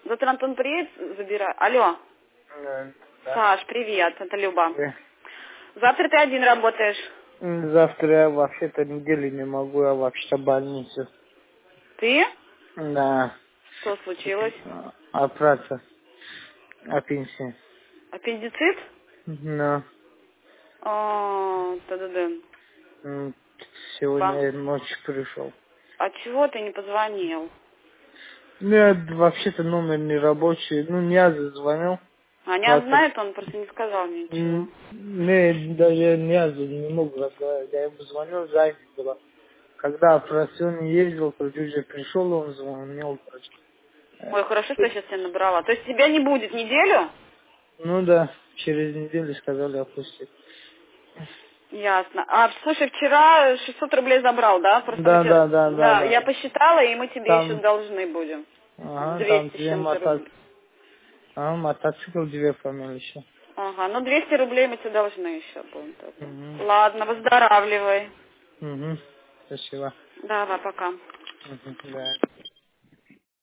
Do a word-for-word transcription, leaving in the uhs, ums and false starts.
Завтра Антон приедет, забирай. Алло. Да. Саш, привет, это Люба. Да. Завтра ты один работаешь. Завтра я вообще-то неделю не могу, я вообще-то в больнице. Ты? Да. Что случилось? Операция. Аппендицит. Аппендицит? Да. А, да-да-да. М, Вам? Сегодня ночью пришел. А чего ты не позвонил? Нет, вообще-то номер не рабочий. Ну, не звонил. А не Просто... знает, он просто не сказал мне ничего. М, Не, даже не, не мог разговаривать. Я ему звонил, занят была. Когда операционный ездил, когда уже пришел, он звонил. Ой, хорошо, что я сейчас тебя набрала. То есть тебя не будет неделю? Ну да, через неделю сказали опустить. Ясно. А, слушай, вчера шестьсот рублей забрал, да? Просто мы Да, тебе... да, да, да, Да, я да. посчитала, и мы тебе еще Там, должны будем. ага, там двести с две чем-то мотоцикл, рублей. а, мотоцикл две фамилии еще. Ага, ну двести рублей мы тебе должны еще будем тогда. Угу. Ладно, выздоравливай. Угу. Спасибо. Давай, пока. Угу. Да.